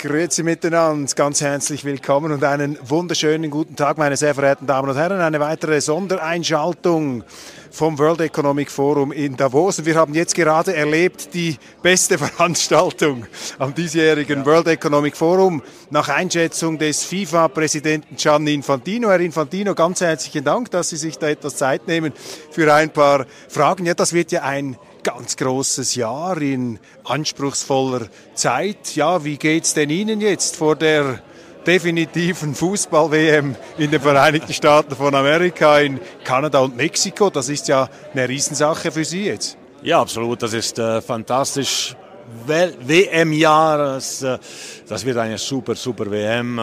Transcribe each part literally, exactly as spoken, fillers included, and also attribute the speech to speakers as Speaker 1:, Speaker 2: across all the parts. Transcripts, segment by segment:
Speaker 1: Grüezi miteinander, ganz herzlich willkommen und einen wunderschönen guten Tag, meine sehr verehrten Damen und Herren. Eine weitere Sondereinschaltung vom World Economic Forum in Davos. Und wir haben jetzt gerade erlebt die beste Veranstaltung am diesjährigen ja. World Economic Forum nach Einschätzung des FIFA-Präsidenten Gianni Infantino. Herr Infantino, ganz herzlichen Dank, dass Sie sich da etwas Zeit nehmen für ein paar Fragen. Ja, das wird ja ein ganz großes Jahr in anspruchsvoller Zeit. Ja, wie geht's denn Ihnen jetzt vor der definitiven Fußball-W M in den Vereinigten Staaten von Amerika, in Kanada und Mexiko? Das ist ja eine Riesensache für Sie jetzt.
Speaker 2: Ja, absolut. Das ist äh, fantastisch. W M-Jahr, das, äh, das wird eine super, super W M.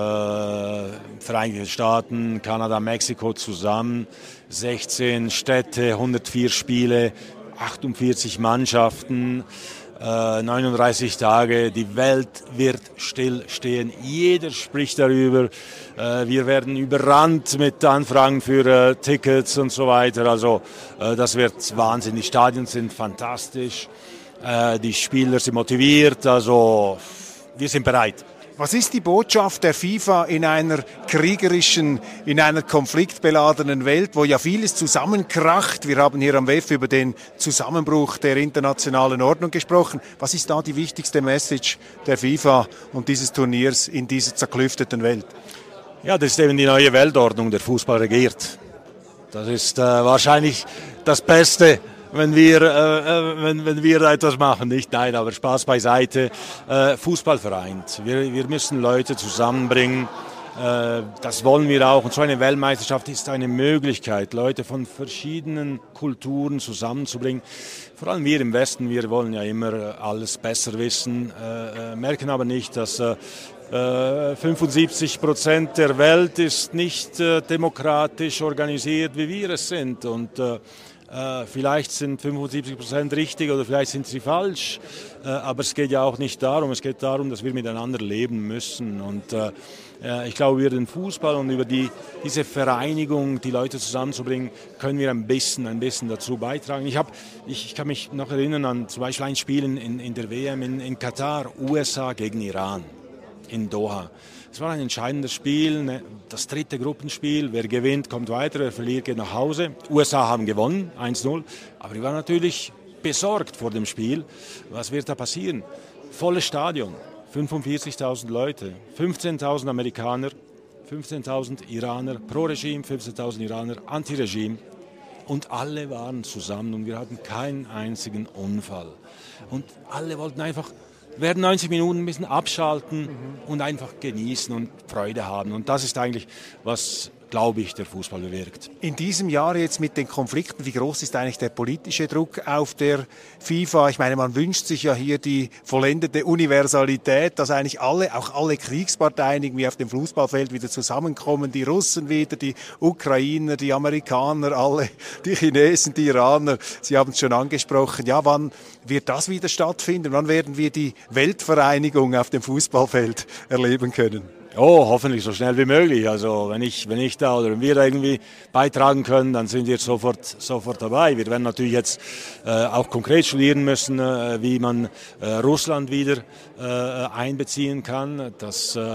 Speaker 2: Äh, Vereinigte Staaten, Kanada, Mexiko zusammen. sechzehn Städte, hundertvier Spiele. achtundvierzig Mannschaften, äh, neununddreißig Tage, die Welt wird stillstehen, jeder spricht darüber, äh, wir werden überrannt mit Anfragen für äh, Tickets und so weiter, also äh, das wird Wahnsinn, die Stadien sind fantastisch, äh, die Spieler sind motiviert, also wir sind bereit.
Speaker 1: Was ist die Botschaft der FIFA in einer kriegerischen, in einer konfliktbeladenen Welt, wo ja vieles zusammenkracht? Wir haben hier am W E F über den Zusammenbruch der internationalen Ordnung gesprochen. Was ist da die wichtigste Message der FIFA und dieses Turniers in dieser zerklüfteten Welt?
Speaker 2: Ja, das ist eben die neue Weltordnung, der Fußball regiert. Das ist äh, wahrscheinlich das Beste, wenn wir, äh, wenn, wenn wir etwas machen, nicht? Nein, aber Spaß beiseite. Äh, Fußball vereint. Wir, wir müssen Leute zusammenbringen. Äh, das wollen wir auch. Und so eine Weltmeisterschaft ist eine Möglichkeit, Leute von verschiedenen Kulturen zusammenzubringen. Vor allem wir im Westen, wir wollen ja immer alles besser wissen, äh, merken aber nicht, dass äh, fünfundsiebzig Prozent der Welt ist nicht äh, demokratisch organisiert, wie wir es sind. Und äh, Äh, vielleicht sind fünfundsiebzig Prozent richtig oder vielleicht sind sie falsch, äh, aber es geht ja auch nicht darum, es geht darum, dass wir miteinander leben müssen und äh, ich glaube, über den Fußball und über die, diese Vereinigung, die Leute zusammenzubringen, können wir ein bisschen, ein bisschen dazu beitragen. Ich, hab, ich, ich kann mich noch erinnern an zum Beispiel ein Spiel in, in der W M in, in Katar, U S A gegen Iran in Doha. Es war ein entscheidendes Spiel, das dritte Gruppenspiel. Wer gewinnt, kommt weiter, wer verliert, geht nach Hause. U S A haben gewonnen, eins null. Aber ich war natürlich besorgt vor dem Spiel. Was wird da passieren? Volles Stadion, fünfundvierzigtausend Leute, fünfzehntausend Amerikaner, fünfzehntausend Iraner pro Regime, fünfzehntausend Iraner anti-Regime. Und alle waren zusammen und wir hatten keinen einzigen Unfall. Und alle wollten einfach werden neunzig Minuten ein bisschen abschalten mhm. und einfach genießen und Freude haben. Und das ist eigentlich, was, glaube ich, der Fußball bewirkt.
Speaker 1: In diesem Jahr jetzt mit den Konflikten, wie groß ist eigentlich der politische Druck auf der FIFA? Ich meine, man wünscht sich ja hier die vollendete Universalität, dass eigentlich alle, auch alle Kriegsparteien irgendwie auf dem Fußballfeld wieder zusammenkommen. Die Russen wieder, die Ukrainer, die Amerikaner, alle, die Chinesen, die Iraner. Sie haben es schon angesprochen. Ja, wann wird das wieder stattfinden? Wann werden wir die Weltvereinigung auf dem Fußballfeld erleben können?
Speaker 2: Oh, hoffentlich so schnell wie möglich. Also wenn ich, wenn ich da oder wenn wir da irgendwie beitragen können, dann sind wir sofort, sofort dabei. Wir werden natürlich jetzt äh, auch konkret studieren müssen, äh, wie man äh, Russland wieder äh, einbeziehen kann. Das, äh,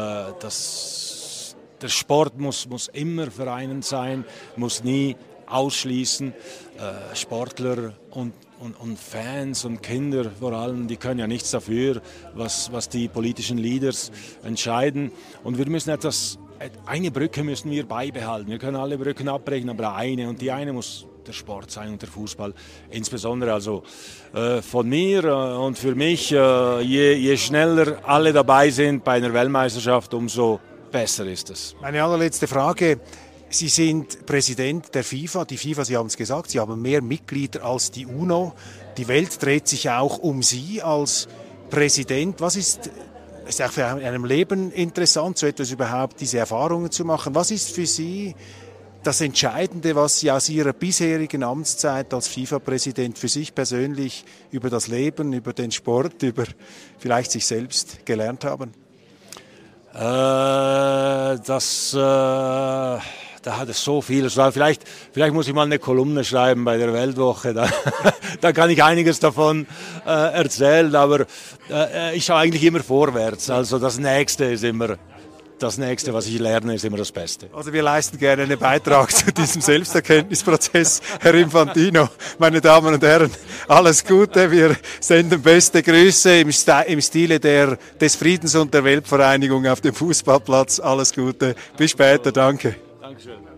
Speaker 2: das, der Sport muss, muss immer vereinend sein, muss nie ausschließen. Äh, Sportler und Und, und Fans und Kinder vor allem, die können ja nichts dafür, was, was die politischen Leaders entscheiden. Und wir müssen etwas, eine Brücke müssen wir beibehalten. Wir können alle Brücken abbrechen, aber eine, und die eine muss der Sport sein und der Fußball insbesondere. Also äh, von mir äh, und für mich, äh, je, je schneller alle dabei sind bei einer Weltmeisterschaft, umso besser ist es.
Speaker 1: Meine allerletzte Frage. Sie sind Präsident der FIFA. Die FIFA, Sie haben es gesagt, Sie haben mehr Mitglieder als die UNO. Die Welt dreht sich auch um Sie als Präsident. Was ist, ist auch für einem Leben interessant, so etwas überhaupt, diese Erfahrungen zu machen? Was ist für Sie das Entscheidende, was Sie aus Ihrer bisherigen Amtszeit als FIFA-Präsident für sich persönlich über das Leben, über den Sport, über vielleicht sich selbst gelernt haben?
Speaker 2: Äh, das... Äh da hat es so viel. Vielleicht, vielleicht muss ich mal eine Kolumne schreiben bei der Weltwoche. Da, da kann ich einiges davon äh, erzählen. Aber äh, ich schaue eigentlich immer vorwärts. Also das Nächste ist immer das Nächste, was ich lerne, ist immer das Beste.
Speaker 1: Also wir leisten gerne einen Beitrag zu diesem Selbsterkenntnisprozess, Herr Infantino. Meine Damen und Herren, alles Gute. Wir senden beste Grüße im, St- im Stile der, des Friedens und der Weltvereinigung auf dem Fußballplatz. Alles Gute. Bis später. Danke.
Speaker 2: Dankeschön.